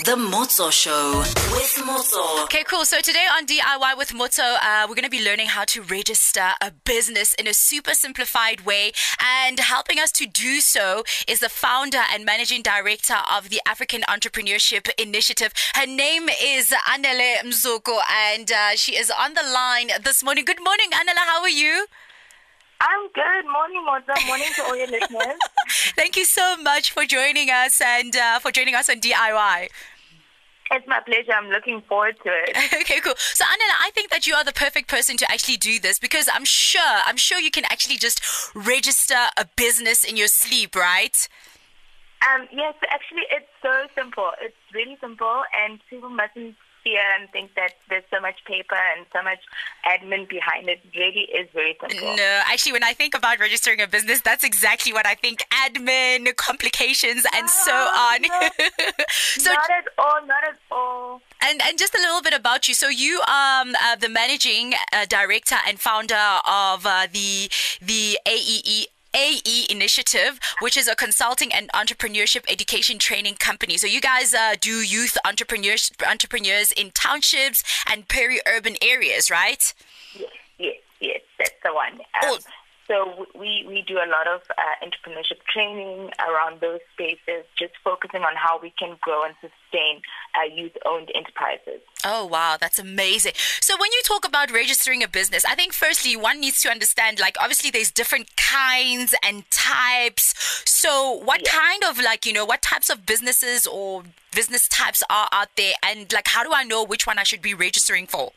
The Motso Show with Motso. Okay, cool. So today on DIY with Motso, we're going to be learning how to register a business in a super simplified way. And helping us to do so is the founder and managing director of the African Entrepreneurship Initiative. Her name is Anele Mzoko, and she is on the line this morning. Good morning, Anele. How are you? I'm good. Morning, Motso. Morning to all your listeners. Thank you so much for joining us and for joining us on DIY. It's my pleasure. I'm looking forward to it. Okay, cool. So, Anela, I think that you are the perfect person to actually do this because I'm sure you can actually just register a business in your sleep, right? Yes, actually, it's so simple. It's really simple, and people mustn't fear and think that there's so much paper and so much admin behind it. It really is very simple. No, actually, when I think about registering a business, that's exactly what I think. Admin, complications, and so on. No, So, not at all. And just a little bit about you. So you are the managing director and founder of the AE Initiative, which is a consulting and entrepreneurship education training company. So you guys do youth entrepreneurs in townships and peri-urban areas, right? Yes, that's the one. So we do a lot of entrepreneurship training around those spaces, just focusing on how we can grow and sustain youth-owned enterprises. Oh, wow. That's amazing. So when you talk about registering a business, I think firstly, one needs to understand, like, obviously there's different kinds and types. So what kind of, what types of businesses or business types are out there? And, how do I know which one I should be registering for?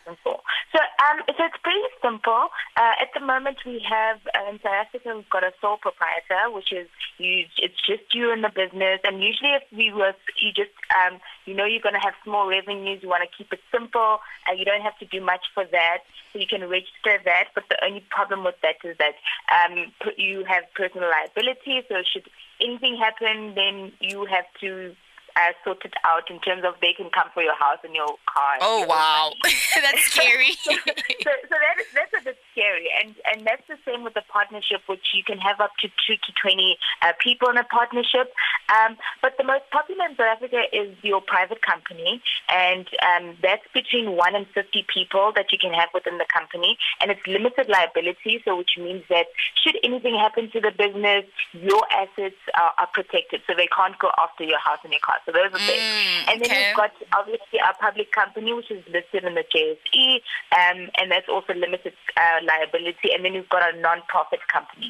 So it's pretty simple. At the moment, we have in South Africa, we've got a sole proprietor, which is it's just you in the business. And usually, if you just you're going to have small revenues. You want to keep it simple. You don't have to do much for that, so you can register that. But the only problem with that is that you have personal liability. So should anything happen, then you have to sort it out in terms of they can come for your house and your car. Oh, wow. That's scary. so that's a bit scary. And that's the same with the partnership, which you can have up to 2 to 20 people in a partnership. But the most popular in South Africa is your private company. And that's between 1 and 50 people that you can have within the company. And it's limited liability, so which means that should anything happen to the business, your assets are protected. So they can't go after your house and your car. So those are things. And then you've got obviously our public company, which is listed in the JSE, and that's also limited liability. And then you've got a non-profit company.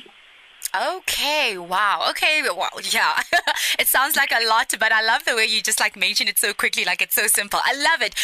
Okay, wow. Okay, wow, yeah. It sounds like a lot, but I love the way you just mention it so quickly, it's so simple. I love it.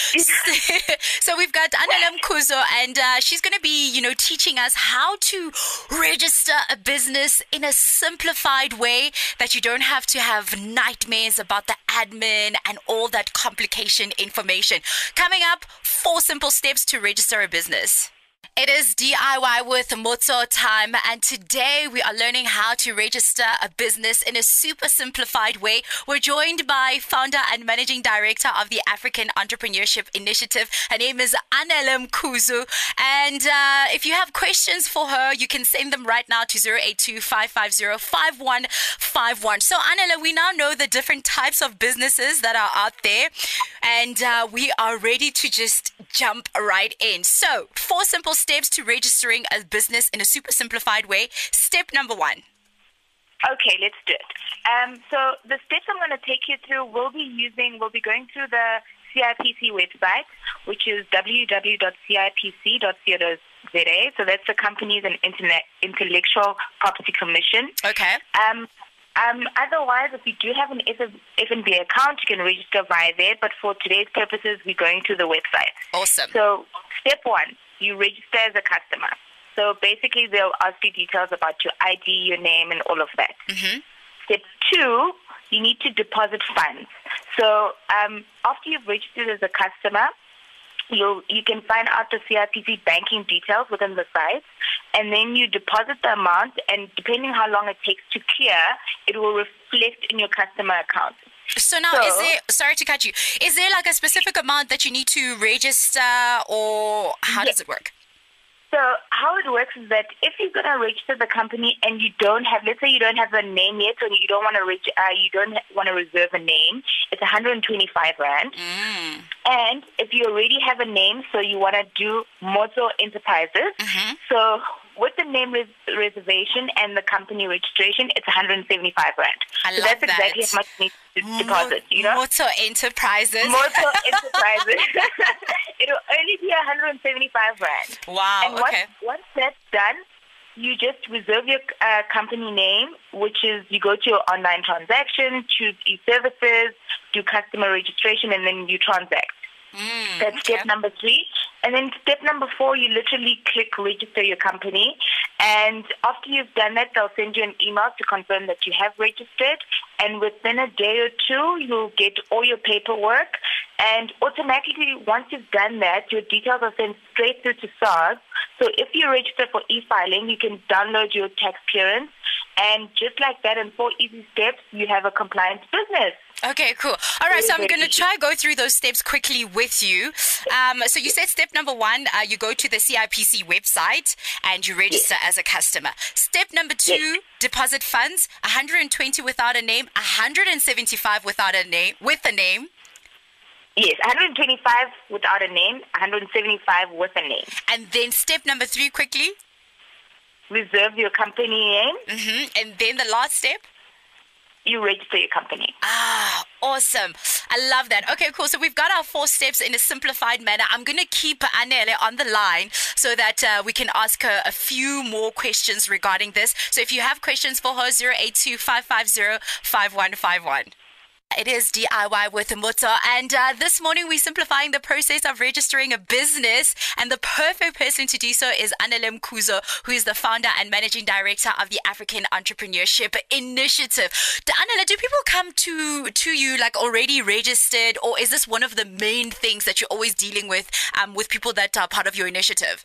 So we've got Anele Mkuzo, and she's going to be, teaching us how to register a business in a simplified way that you don't have to have nightmares about the admin and all that complication information. Coming up, 4 simple steps to register a business. It is DIY with Motso time, and today we are learning how to register a business in a super simplified way. We're joined by founder and managing director of the African Entrepreneurship Initiative. Her name is Anele Mkuzo, and if you have questions for her, you can send them right now to 082-550-5151. So Anele, we now know the different types of businesses that are out there, and we are ready to just jump right in. So 4 simple steps to registering a business in a super simplified way. Step number 1. Okay, let's do it. So the steps I'm going to take you through, we'll be going through the CIPC website, which is www.cipc.co.za. So that's the Companies and Intellectual Property Commission. Okay. Otherwise, if you do have an FNB account, you can register via there. But for today's purposes, we're going to the website. Awesome. So step 1, you register as a customer. So basically, they'll ask you details about your ID, your name, and all of that. Mm-hmm. Step 2, you need to deposit funds. So after you've registered as a customer, you can find out the CIPC banking details within the site, and then you deposit the amount, and depending how long it takes to clear, it will reflect in your customer account. So now, sorry to cut you, is there a specific amount that you need to register, or how does it work? So how it works is that if you're going to register the company and you don't have, let's say you don't have a name yet, or you don't want to reserve a name, it's 125 rand. And if you already have a name, so you want to do Motso Enterprises, so with the name reservation and the company registration, it's 175 rand. So that's exactly how much you need to deposit, you know? Motso Enterprises. Motso Enterprises. It'll only be 175 rand. Wow, and once that's done, you just reserve your company name, which is you go to your online transaction, choose e-services, do customer registration, and then you transact. That's step number 3. And then step number 4, you literally click register your company. And after you've done that, they'll send you an email to confirm that you have registered. And within a day or 2, you'll get all your paperwork. And automatically, once you've done that, your details are sent straight through to SARS. So if you register for e-filing, you can download your tax clearance. And just like that, in 4 easy steps, you have a compliant business. Okay, cool. All right, so I'm going to try go through those steps quickly with you. So you said step number 1, you go to the CIPC website and you register as a customer. Step number 2, deposit funds, 120 without a name, 175 without a name, with a name. Yes, 125 without a name, 175 with a name. And then step number 3, quickly. Reserve your company name. And then the last step? You register your company. Ah, awesome. I love that. Okay, cool. So we've got our 4 steps in a simplified manner. I'm going to keep Anele on the line so that we can ask her a few more questions regarding this. So if you have questions for her, 082 550 5151. It is DIY with Motso, and this morning we're simplifying the process of registering a business, and the perfect person to do so is Anele Mkhuzo, who is the founder and managing director of the African Entrepreneurship Initiative. Anele, do people come to you like already registered, or is this one of the main things that you're always dealing with people that are part of your initiative?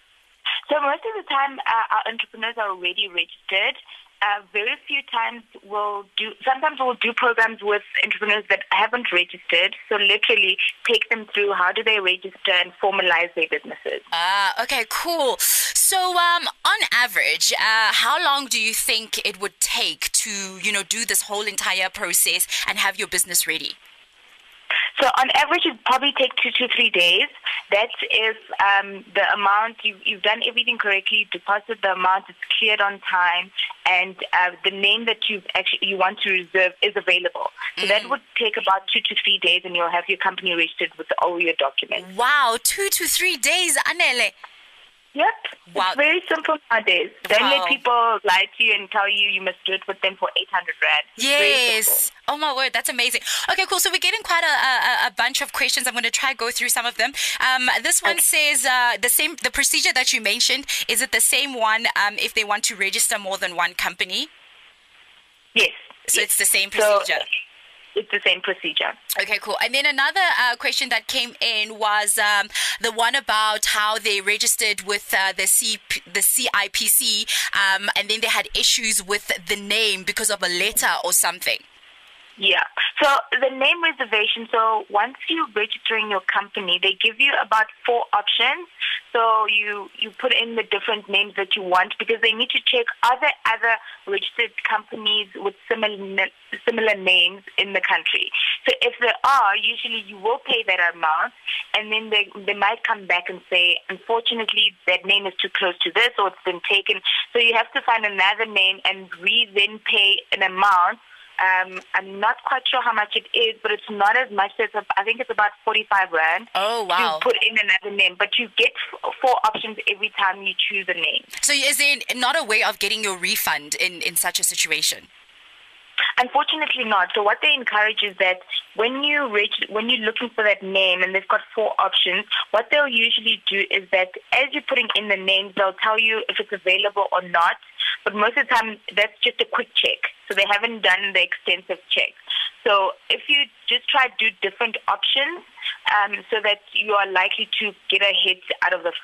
So most of the time, our entrepreneurs are already registered. Very few times sometimes we'll do programs with entrepreneurs that haven't registered. So literally take them through how do they register and formalize their businesses. Okay, cool. So on average, how long do you think it would take to, do this whole entire process and have your business ready? So on average, it probably take 2 to 3 days. That's if the amount, you've done everything correctly, deposited the amount, it's cleared on time, and the name that you want to reserve is available. So that would take about 2 to 3 days, and you'll have your company registered with all your documents. Wow, 2 to 3 days, Anele. Yep. Wow. It's very simple nowadays. Don't let people lie to you and tell you must do it with them for 800 rand. Yes. Oh my word, that's amazing. Okay, cool. So we're getting quite a bunch of questions. I'm going to try go through some of them. This one says the procedure that you mentioned, is it the same one if they want to register more than one company? Yes. So it's the same procedure. It's the same procedure. Okay, cool. And then another question that came in was the one about how they registered with the CIPC, and then they had issues with the name because of a letter or something. Yeah. So the name reservation, so once you're registering your company, they give you about 4 options. So you put in the different names that you want because they need to check other registered companies with similar names in the country. So if there are, usually you will pay that amount, and then they might come back and say, unfortunately, that name is too close to this or it's been taken. So you have to find another name and then pay an amount. I'm not quite sure how much it is, but it's not as much. I think it's about 45 rand. Oh, wow. To put in another name. But you get 4 options every time you choose a name. So is there not a way of getting your refund in such a situation? Unfortunately not. So what they encourage is that when you're looking for that name and they've got 4 options, what they'll usually do is that as you're putting in the names, they'll tell you if it's available or not. But most of the time, that's just a quick check. So they haven't done the extensive check. So if you just try to do different options so that you are likely to get a hit out of the 4.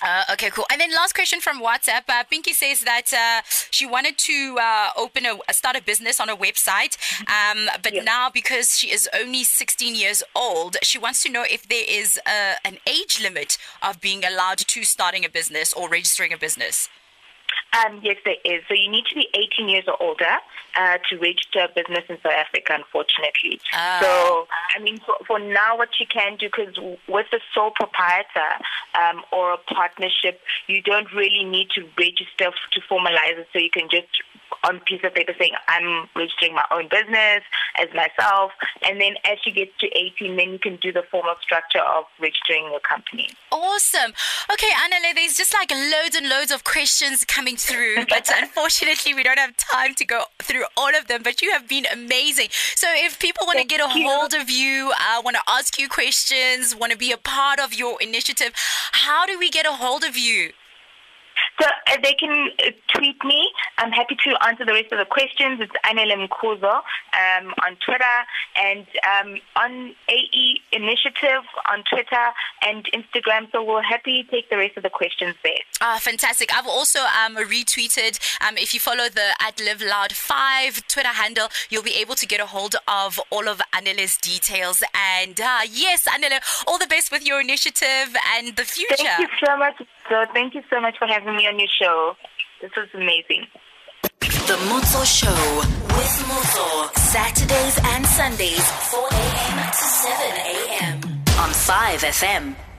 Okay, cool. And then last question from WhatsApp. Pinky says that she wanted to start a business on a website, but now because she is only 16 years old, she wants to know if there is an age limit of being allowed to starting a business or registering a business. Yes, there is. So you need to be 18 years or older to register a business in South Africa, unfortunately. So, for now, what you can do, because with a sole proprietor or a partnership, you don't really need to register to formalize it. So you can just on a piece of paper saying, I'm registering my own business as myself. And then as she gets to 18, then you can do the formal structure of registering your company. Awesome. Okay, Anele, there's just like loads and loads of questions coming through, but unfortunately we don't have time to go through all of them, but you have been amazing. So if people want to get a hold of you, want to ask you questions, want to be a part of your initiative, how do we get a hold of you? So they can tweet me. I'm happy to answer the rest of the questions. It's Anele Mkhuzo on Twitter and on AE Initiative on Twitter and Instagram. So we'll happily take the rest of the questions there. Fantastic. I've also retweeted. If you follow the @LiveLoud5 Twitter handle, you'll be able to get a hold of all of Anele's details. And yes, Anele, all the best with your initiative and the future. Thank you so much. So thank you so much for having me on your show. This was amazing. The Motso Show with Motso. Saturdays and Sundays, 4 a.m. to 7 a.m. on 5FM.